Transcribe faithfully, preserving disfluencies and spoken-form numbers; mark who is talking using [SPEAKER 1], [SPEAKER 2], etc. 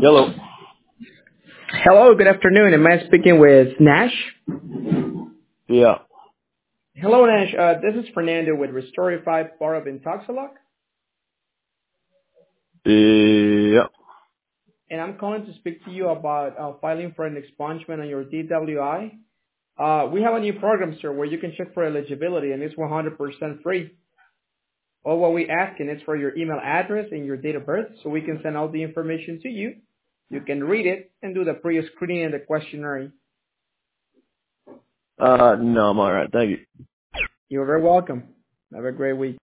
[SPEAKER 1] Hello.
[SPEAKER 2] Hello, good afternoon. Am I speaking with Nash?
[SPEAKER 1] Yeah.
[SPEAKER 2] Hello, Nash. Uh, this is Fernando with Restorify Bar of Intoxilock,
[SPEAKER 1] Yeah.
[SPEAKER 2] and I'm calling to speak to you about uh, filing for an expungement on your D W I. Uh, we have a new program, sir, where you can check for eligibility, and it's one hundred percent free. All what we asking is for your email address and your date of birth, so we can send out the information to you. You can read it and do the pre-screening and the questionnaire.
[SPEAKER 1] Uh, no, I'm alright. Thank you.
[SPEAKER 2] You're very welcome. Have a great week.